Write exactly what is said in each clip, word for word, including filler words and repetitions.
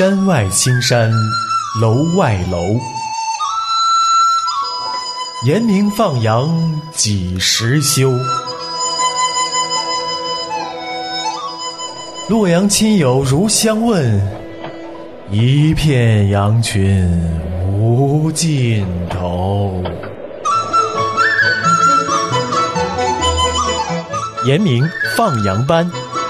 山外青山楼外楼，严明放羊几时休？洛阳亲友如相问，一片羊群无尽头。严明放羊班。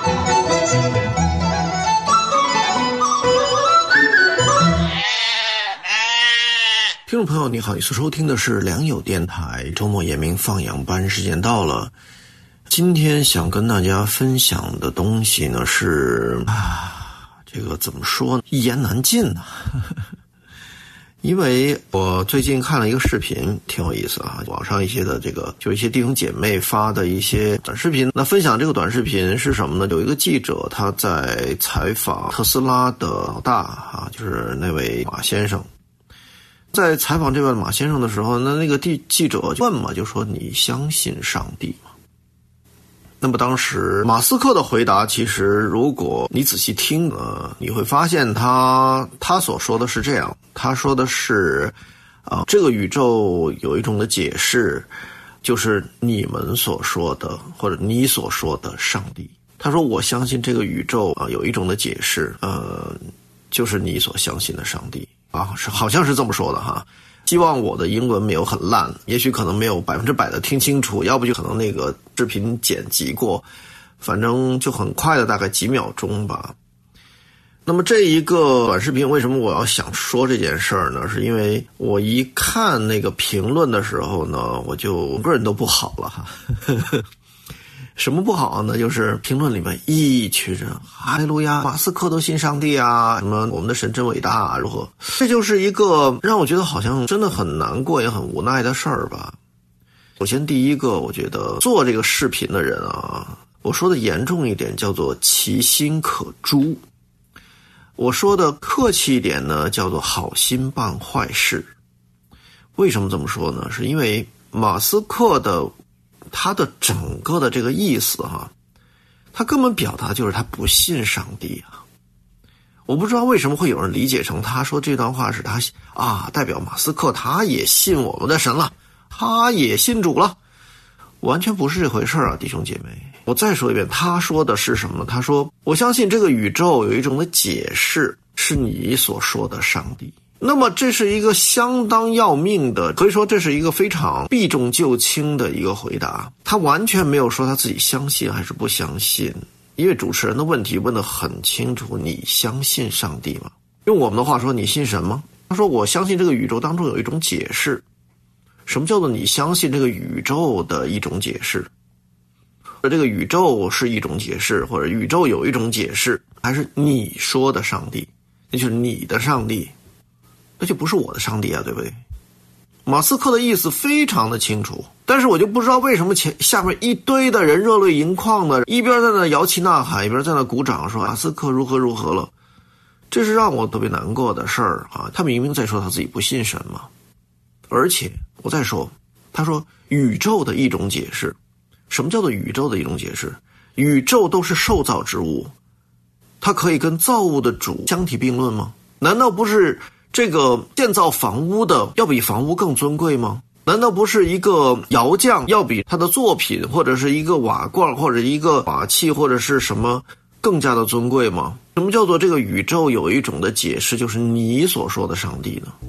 听众朋友你好，你所收听的是良友电台周末严明放羊班，时间到了。今天想跟大家分享的东西呢是啊，这个怎么说呢，一言难尽啊。因为我最近看了一个视频，挺有意思啊，网上一些的这个就一些弟兄姐妹发的一些短视频。那分享这个短视频是什么呢？有一个记者他在采访特斯拉的老大啊，就是那位马先生。在采访这位马先生的时候，那那个记者就问嘛，就说你相信上帝吗？那么当时马斯克的回答，其实如果你仔细听呃，你会发现他他所说的是这样，他说的是啊、呃，这个宇宙有一种的解释，就是你们所说的或者你所说的上帝。他说我相信这个宇宙啊、呃、有一种的解释，呃，就是你所相信的上帝啊，是好像是这么说的哈。希望我的英文没有很烂，也许可能没有百分之百的听清楚，要不就可能那个视频剪辑过，反正就很快的，大概几秒钟吧。那么这一个短视频为什么我要想说这件事儿呢？是因为我一看那个评论的时候呢，我就整个人都不好了哈。什么不好呢？就是评论里面一群人哈利路亚，马斯克都信上帝啊，什么我们的神真伟大啊，如何？这就是一个让我觉得好像真的很难过也很无奈的事儿吧。首先第一个，我觉得做这个视频的人啊，我说的严重一点叫做其心可诛，我说的客气一点呢叫做好心办坏事。为什么这么说呢？是因为马斯克的他的整个的这个意思哈，他根本表达就是他不信上帝啊。我不知道为什么会有人理解成他说这段话是他啊，代表马斯克他也信我们的神了，他也信主了，完全不是这回事啊，弟兄姐妹。我再说一遍，他说的是什么？他说我相信这个宇宙有一种的解释是你所说的上帝。那么这是一个相当要命的，可以说这是一个非常避重就轻的一个回答。他完全没有说他自己相信还是不相信，因为主持人的问题问得很清楚，你相信上帝吗？用我们的话说，你信神吗？他说我相信这个宇宙当中有一种解释。什么叫做你相信这个宇宙的一种解释？这个宇宙是一种解释，或者宇宙有一种解释，还是你说的上帝？那就是你的上帝，那就不是我的上帝啊，对不对？马斯克的意思非常的清楚，但是我就不知道为什么前下面一堆的人热泪盈眶的，一边在那摇旗呐喊，一边在那鼓掌，说马斯克如何如何了。这是让我特别难过的事儿啊！他明明在说他自己不信神嘛。而且我再说，他说宇宙的一种解释。什么叫做宇宙的一种解释？宇宙都是受造之物，它可以跟造物的主相提并论吗？难道不是这个建造房屋的要比房屋更尊贵吗？难道不是一个窑匠要比他的作品或者是一个瓦罐或者一个瓦器或者是什么更加的尊贵吗？什么叫做这个宇宙有一种的解释，就是你所说的上帝呢？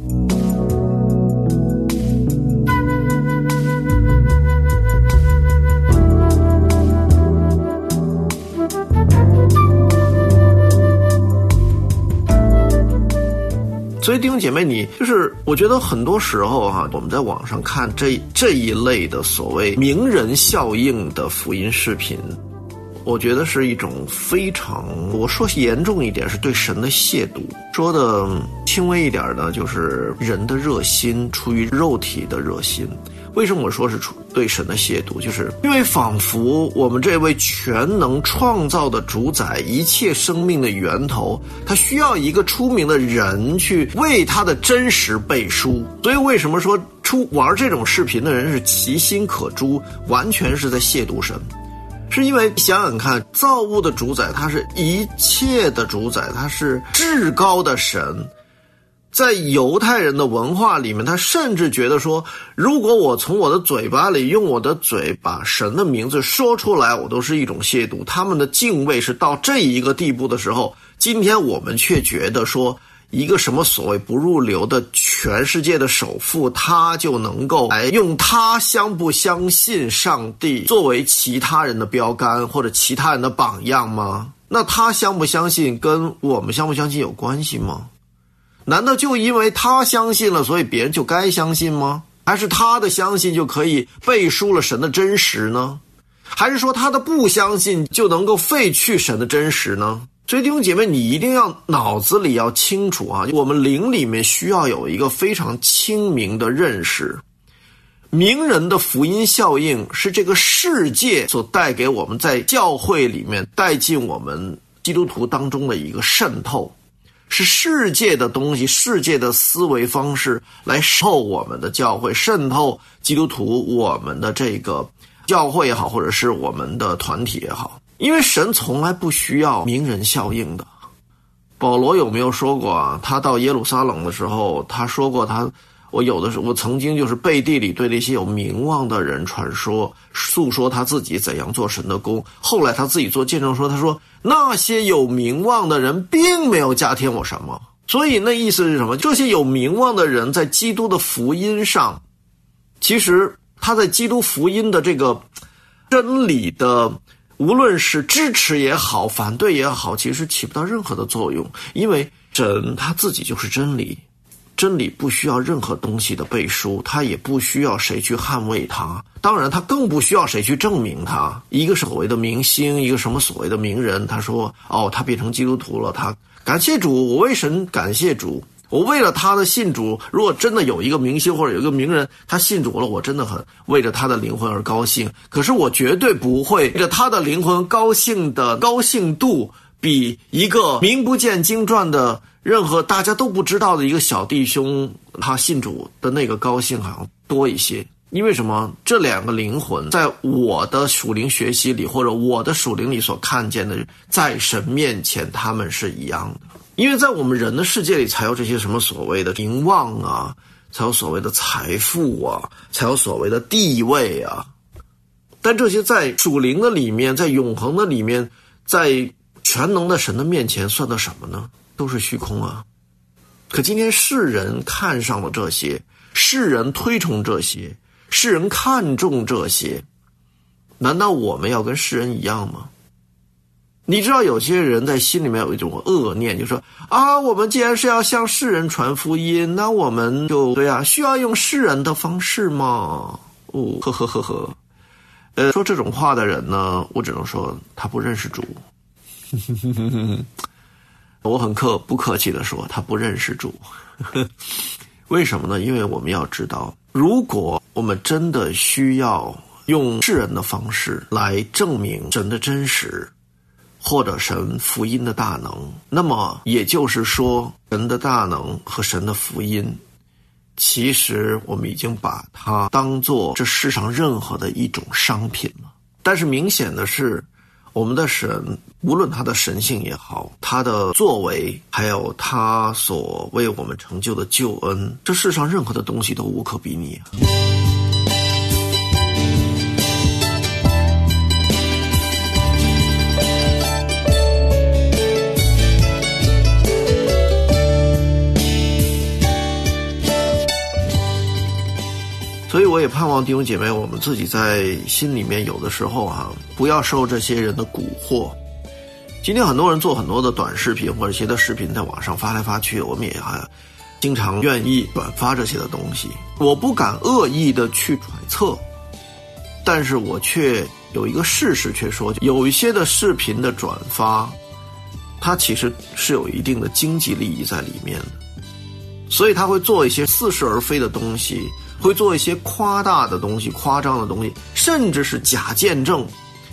所以弟兄姐妹，你就是我觉得很多时候哈、啊，我们在网上看这这一类的所谓名人效应的福音视频，我觉得是一种非常，我说严重一点是对神的亵渎，说的轻微一点呢，就是人的热心出于肉体的热心。为什么我说是对神的亵渎？就是因为仿佛我们这位全能创造的主宰，一切生命的源头，他需要一个出名的人去为他的真实背书。所以为什么说出玩这种视频的人是其心可诛，完全是在亵渎神。 是因为想想看，造物的主宰，他是一切的主宰，他是至高的神。在犹太人的文化里面，他甚至觉得说，如果我从我的嘴巴里用我的嘴把神的名字说出来，我都是一种亵渎。他们的敬畏是到这一个地步的时候，今天我们却觉得说，一个什么所谓不入流的全世界的首富，他就能够来用他相不相信上帝作为其他人的标杆或者其他人的榜样吗？那他相不相信跟我们相不相信有关系吗？难道就因为他相信了，所以别人就该相信吗？还是他的相信就可以背书了神的真实呢？还是说他的不相信就能够废去神的真实呢？所以弟兄姐妹，你一定要脑子里要清楚啊，我们灵里面需要有一个非常清明的认识。名人的福音效应是这个世界所带给我们在教会里面带进我们基督徒当中的一个渗透，是世界的东西，世界的思维方式来受我们的教会，渗透基督徒我们的这个教会也好，或者是我们的团体也好。因为神从来不需要名人效应的。保罗有没有说过啊？他到耶路撒冷的时候，他说过他我有的时候我曾经就是背地里对那些有名望的人传说诉说他自己怎样做神的工。后来他自己做见证说，他说那些有名望的人并没有加添我什么。所以那意思是什么？这些有名望的人在基督的福音上，其实他在基督福音的这个真理的无论是支持也好，反对也好，其实起不到任何的作用。因为神他自己就是真理，真理不需要任何东西的背书，他也不需要谁去捍卫他，当然他更不需要谁去证明他。一个所谓的明星，一个什么所谓的名人，他说哦，他变成基督徒了，他感谢主，我为神感谢主，我为了他的信主。如果真的有一个明星或者有一个名人他信主了，我真的很为着他的灵魂而高兴。可是我绝对不会为着他的灵魂高兴的高兴度比一个名不见经传的任何大家都不知道的一个小弟兄他信主的那个高兴好像多一些。因为什么？这两个灵魂在我的属灵学习里或者我的属灵里所看见的，在神面前他们是一样的。因为在我们人的世界里才有这些什么所谓的名望啊，才有所谓的财富啊，才有所谓的地位啊。但这些在属灵的里面，在永恒的里面，在全能的神的面前算得什么呢？都是虚空啊。可今天世人看上了这些，世人推崇这些，世人看重这些，难道我们要跟世人一样吗？你知道有些人在心里面有一种恶念，就说啊，我们既然是要向世人传福音，那我们就对啊，需要用世人的方式吗？哦，呵呵呵呵。呃，说这种话的人呢，我只能说他不认识主。我很客不客气的说，他不认识主。为什么呢？因为我们要知道，如果我们真的需要用世人的方式来证明神的真实，或者神福音的大能，那么也就是说，神的大能和神的福音，其实我们已经把它当作这世上任何的一种商品了。但是明显的是，我们的神无论他的神性也好，他的作为，还有他所为我们成就的救恩，这世上任何的东西都无可比拟。所以我也盼望弟兄姐妹，我们自己在心里面有的时候啊，不要受这些人的蛊惑。今天很多人做很多的短视频或者其他视频在网上发来发去，我们也还经常愿意转发这些的东西。我不敢恶意的去揣测，但是我却有一个事实却说，有一些的视频的转发，它其实是有一定的经济利益在里面的，所以他会做一些似是而非的东西，会做一些夸大的东西，夸张的东西，甚至是假见证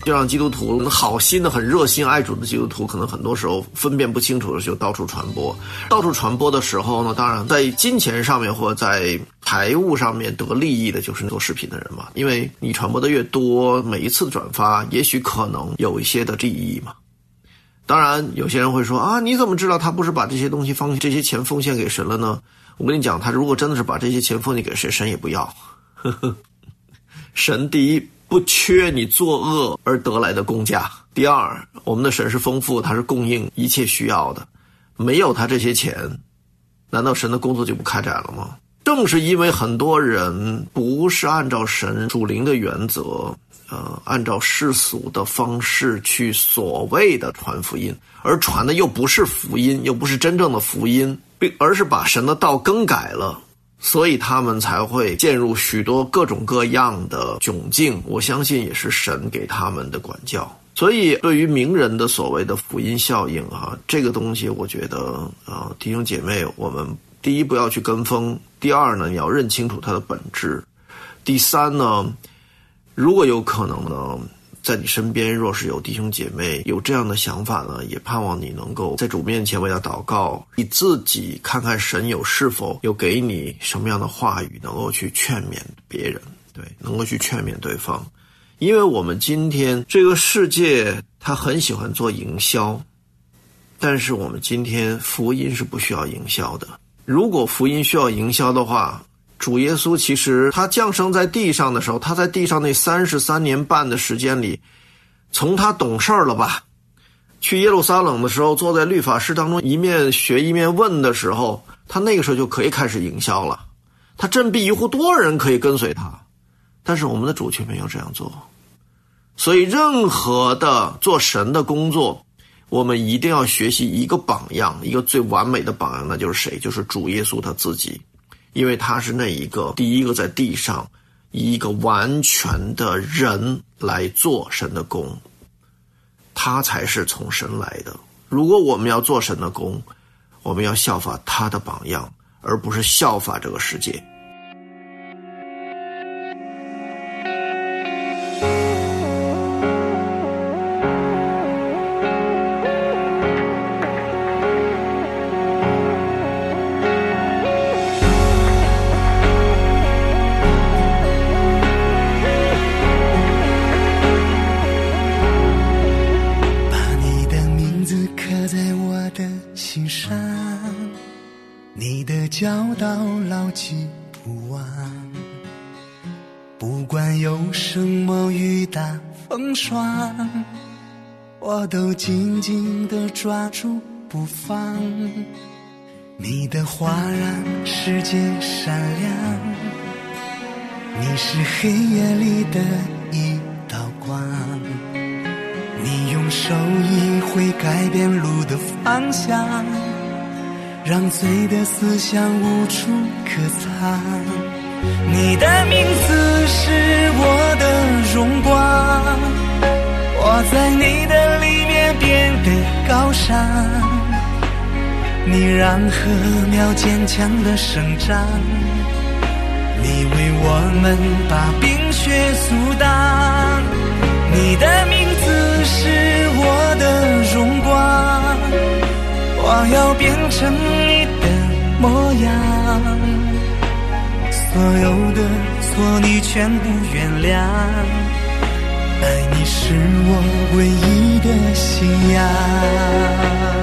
就让基督徒好心的、很热心爱主的基督徒，可能很多时候分辨不清楚的时候到处传播。到处传播的时候呢，当然在金钱上面或在财务上面得利益的就是做视频的人嘛，因为你传播的越多，每一次转发也许可能有一些的利益嘛。当然有些人会说啊，你怎么知道他不是把这些东西放这些钱奉献给神了呢？我跟你讲，他如果真的是把这些钱奉献给谁，神也不要。呵呵，神第一不缺你作恶而得来的工价，第二，我们的神是丰富，他是供应一切需要的，没有他这些钱，难道神的工作就不开展了吗？正是因为很多人不是按照神属灵的原则，呃，按照世俗的方式去所谓的传福音，而传的又不是福音，又不是真正的福音，而是把神的道更改了，所以他们才会陷入许多各种各样的窘境。我相信也是神给他们的管教。所以对于名人的所谓的福音效应啊，这个东西我觉得呃，弟兄姐妹，我们第一不要去跟风，第二呢，你要认清楚它的本质，第三呢，如果有可能呢，在你身边若是有弟兄姐妹有这样的想法呢，也盼望你能够在主面前为他祷告，你自己看看神有是否有给你什么样的话语能够去劝勉别人，对，能够去劝勉对方。因为我们今天这个世界他很喜欢做营销，但是我们今天福音是不需要营销的。如果福音需要营销的话，主耶稣其实他降生在地上的时候，他在地上那三十三年半的时间里，从他懂事了吧，去耶路撒冷的时候，坐在律法师当中一面学一面问的时候，他那个时候就可以开始营销了，他振臂一呼，多人可以跟随他。但是我们的主却没有这样做。所以任何的做神的工作，我们一定要学习一个榜样，一个最完美的榜样，那就是谁？就是主耶稣他自己。因为他是那一个第一个在地上以一个完全的人来做神的工，他才是从神来的。如果我们要做神的工，我们要效法他的榜样，而不是效法这个世界。 教导牢记不忘，不管有什么雨打风霜，我都紧紧地抓住不放。你的话让世界闪亮，你是黑夜里的一道光，你用手艺会改变路的方向，让罪的思想无处可藏。你的名字是我的荣光，我在你的里面变得高尚，你让禾苗坚强的生长，你为我们把冰雪阻挡。你的名字是我的荣光，我要变成你的模样，所有的错你全部原谅，爱你是我唯一的信仰。